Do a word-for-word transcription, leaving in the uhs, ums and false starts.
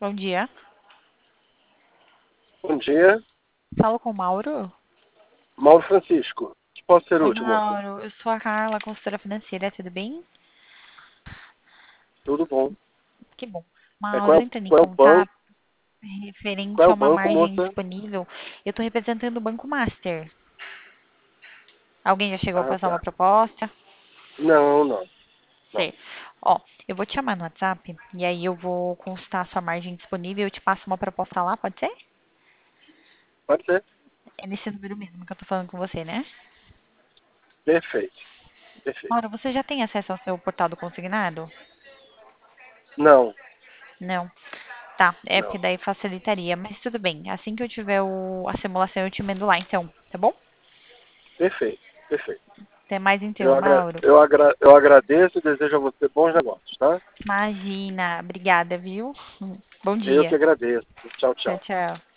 Bom dia. Bom dia, Falo com o Mauro? Mauro Francisco. Que posso ser Oi, útil, moça? Mauro. Eu sou a Carla, consultora financeira, tudo bem? Tudo bom. Que bom. É, Mauro, qual, eu é, o- entrando em qual é o banco? contato Qual referente é a o uma banco, margem moça? disponível. Eu estou representando o Banco Master. Alguém já chegou a Ah, passar uma tá. proposta? Não, não, não. Sei. Ó, eu vou te chamar no WhatsApp e aí eu vou consultar a sua margem disponível e eu te passo uma proposta lá, pode ser? Pode ser? É nesse número mesmo que eu tô falando com você, né? Perfeito, perfeito. Mauro, você já tem acesso ao seu portal do consignado? Não, Não. Tá, é porque não. daí facilitaria, mas tudo bem. Assim que eu tiver o, a simulação, eu te mando lá, então, tá bom? Perfeito, perfeito. Até mais Eu, então, agra Mauro. eu, agra eu agradeço e desejo a você bons negócios, tá? Imagina. Obrigada, viu? Bom Eu que dia. agradeço. Tchau, Tchau, tchau. tchau.